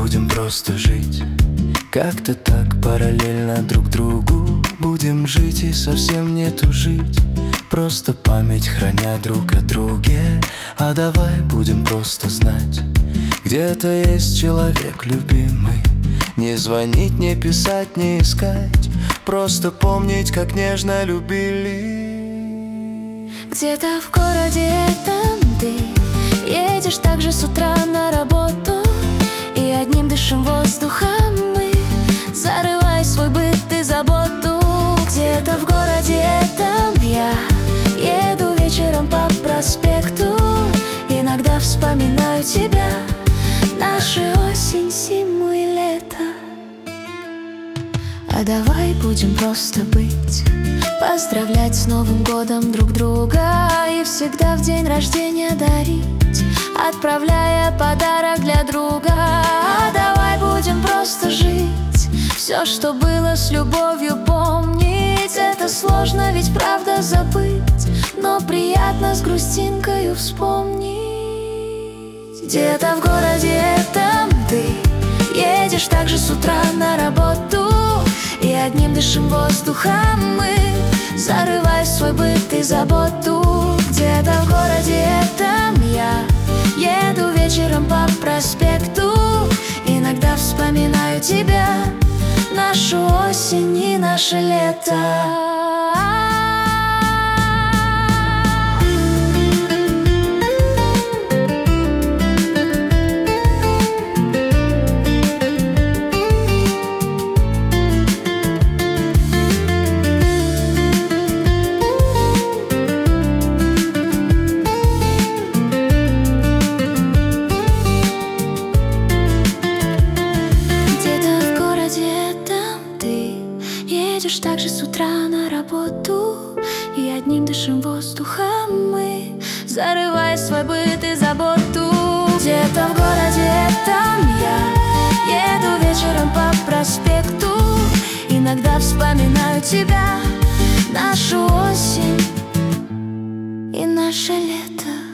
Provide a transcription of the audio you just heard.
будем просто жить. Как-то так параллельно друг другу будем жить и совсем не тужить. Просто память храня друг о друге. А давай будем просто знать, где-то есть человек любимый. Не звонить, не писать, не искать, просто помнить, как нежно любили. Где-то в городе там ты едешь также с утра на работу, и одним дышим воздухом мы, зарывая свой быт и заботу. Где-то в городе там я еду вечером по проспекту, иногда вспоминаю тебя, нашу осень, зиму и лето. А давай будем просто быть, поздравлять с Новым годом друг друга и всегда в день рождения дарить, отправляя подарок для друга. А давай будем просто жить, все, что было, с любовью помнить. Это сложно, ведь правда забыть, но приятно с грустинкою вспомнить. Где-то в городе там ты едешь также с утра на работу, и одним дышим воздухом мы, зарывая свой быт и заботу. Где-то в городе там я еду вечером по проспекту, иногда вспоминаю тебя, нашу осень и наше лето. Едешь также с утра на работу, и одним дышим воздухом мы, зарывая свой быт и заботу. Где-то в городе там я еду вечером по проспекту, иногда вспоминаю тебя, нашу осень и наше лето.